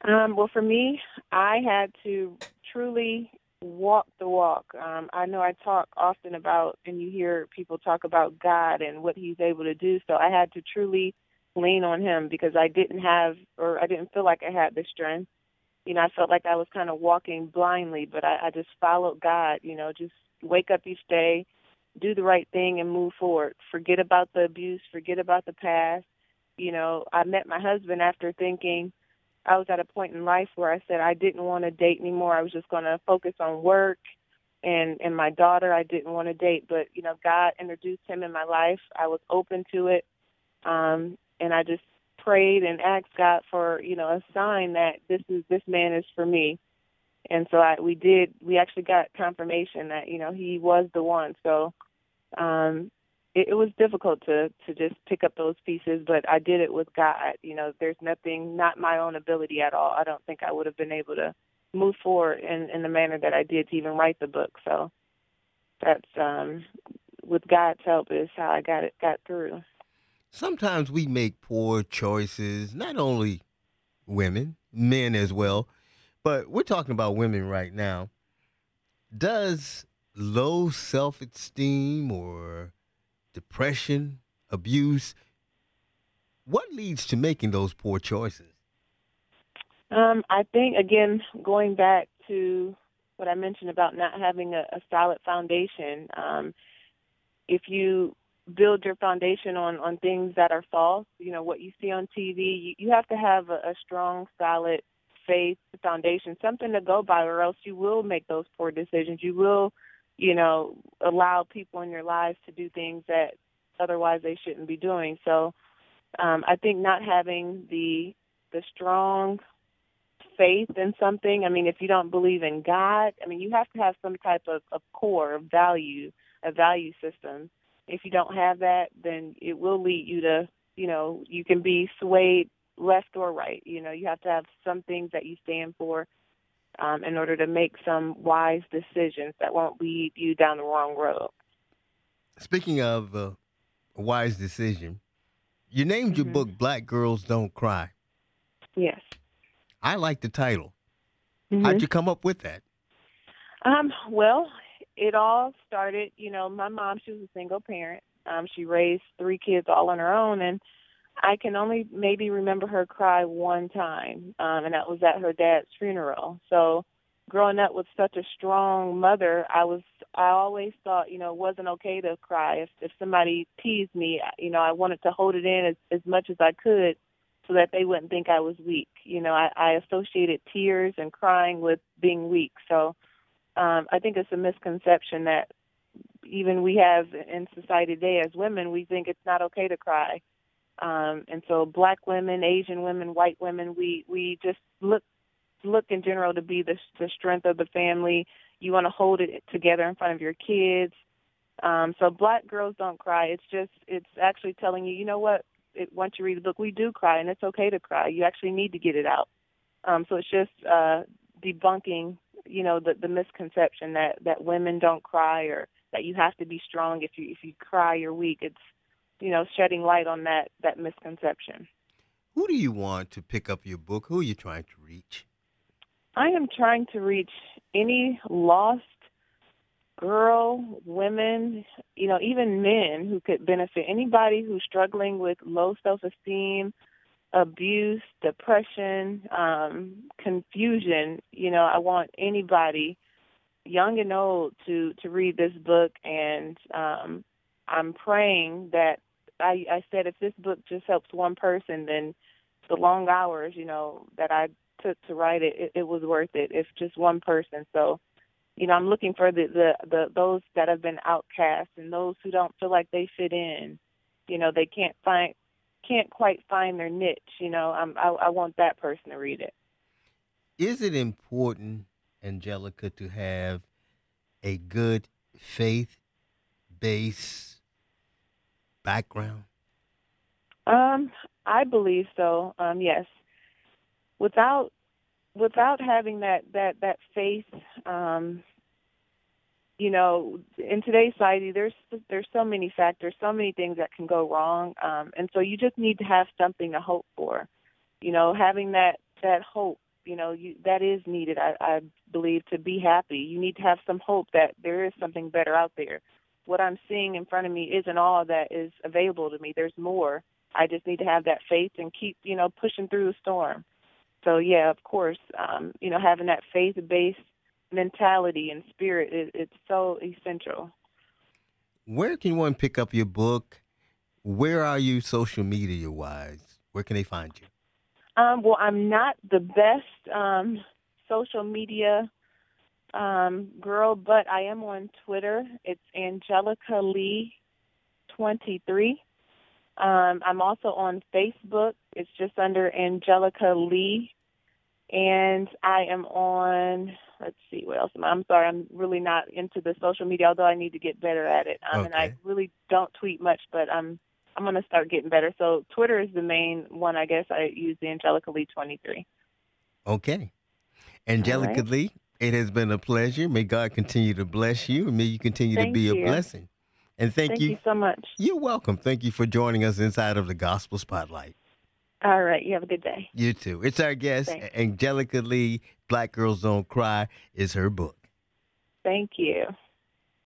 Well, for me, I had to truly walk the walk. I know I talk often about, and you hear people talk about God and what He's able to do. So I had to truly lean on Him because I didn't have, or I didn't feel like I had the strength. I felt like I was kind of walking blindly, but I just followed God. Just wake up each day, do the right thing, and move forward. Forget about the abuse, forget about the past. I met my husband after thinking I was at a point in life where I said I didn't want to date anymore. I was just going to focus on work and my daughter. I didn't want to date, but God introduced him in my life. I was open to it, and I just prayed and asked God for a sign that this man is for me. And so we actually got confirmation that he was the one. So it was difficult to just pick up those pieces, but I did it with God. There's nothing, not my own ability at all. I don't think I would have been able to move forward in the manner that I did to even write the book. So that's with God's help is how I got through. Sometimes we make poor choices, not only women, men as well, but we're talking about women right now. Does low self esteem or depression, abuse, what leads to making those poor choices? I think again, going back to what I mentioned about not having a solid foundation. If you build your foundation on things that are false, what you see on TV, you have to have a strong, solid faith foundation, something to go by, or else you will make those poor decisions. You will, allow people in your lives to do things that otherwise they shouldn't be doing. So I think not having the strong faith in something. I mean, if you don't believe in God, I mean, you have to have some type of core of value, a value system. If you don't have that, then it will lead you to, you can be swayed left or right. You have to have some things that you stand for in order to make some wise decisions that won't lead you down the wrong road. Speaking of a wise decision, you named your hmm book Black Girls Don't Cry. Yes. I like the title. How'd hmm you come up with that? Well, it all started, my mom, she was a single parent. She raised three kids all on her own, and I can only maybe remember her cry one time, and that was at her dad's funeral. So growing up with such a strong mother, I always thought, it wasn't okay to cry. If somebody teased me, I wanted to hold it in as much as I could so that they wouldn't think I was weak. I associated tears and crying with being weak. So I think it's a misconception that even we have in society today as women, we think it's not okay to cry. And so black women, Asian women, white women, we just look in general to be the strength of the family. You want to hold it together in front of your kids. So Black Girls Don't Cry. It's actually telling you, you know what? Once you read the book, we do cry, and it's okay to cry. You actually need to get it out. So it's just debunking, the misconception that women don't cry or that you have to be strong. If you cry, you're weak. It's shedding light on that misconception. Who do you want to pick up your book? Who are you trying to reach? I am trying to reach any lost girl, women, even men who could benefit. Anybody who's struggling with low self-esteem, abuse, depression, confusion. I want anybody, young and old, to read this book, and I'm praying that I said if this book just helps one person, then the long hours, that I took to write it was worth it. If just one person. So, I'm looking for the those that have been outcast and those who don't feel like they fit in. They can't quite find their niche. I want that person to read it. Is it important, Angelica, to have a good faith based background? Um, I believe so. Yes. Without having that faith, in today's society, there's so many factors, so many things that can go wrong, and so you just need to have something to hope for. Having that hope. that is needed. I believe to be happy, you need to have some hope that there is something better out there. What I'm seeing in front of me isn't all that is available to me. There's more. I just need to have that faith and keep, pushing through the storm. So yeah, of course, having that faith-based mentality and spirit, it's so essential. Where can one pick up your book? Where are you social media wise? Where can they find you? Well, I'm not the best social media girl, but I am on Twitter. It's Angelica Lee 23. I'm also on Facebook. It's just under Angelica Lee. And I am on, let's see, what else am I? I'm sorry, I'm really not into the social media, although I need to get better at it. And I Okay. really don't tweet much, but I'm going to start getting better. So Twitter is the main one, I guess. I use the Angelica Lee 23. Okay. All Angelica right. Lee, it has been a pleasure. May God continue to bless you and may you continue to Thank be a you. blessing. And thank Thank you. you so much. You're welcome. Thank you for joining us inside of the Gospel Spotlight. All right. You have a good day. You too. It's our guest, Thanks. Angelica Lee. Black Girls Don't Cry is her book. Thank you.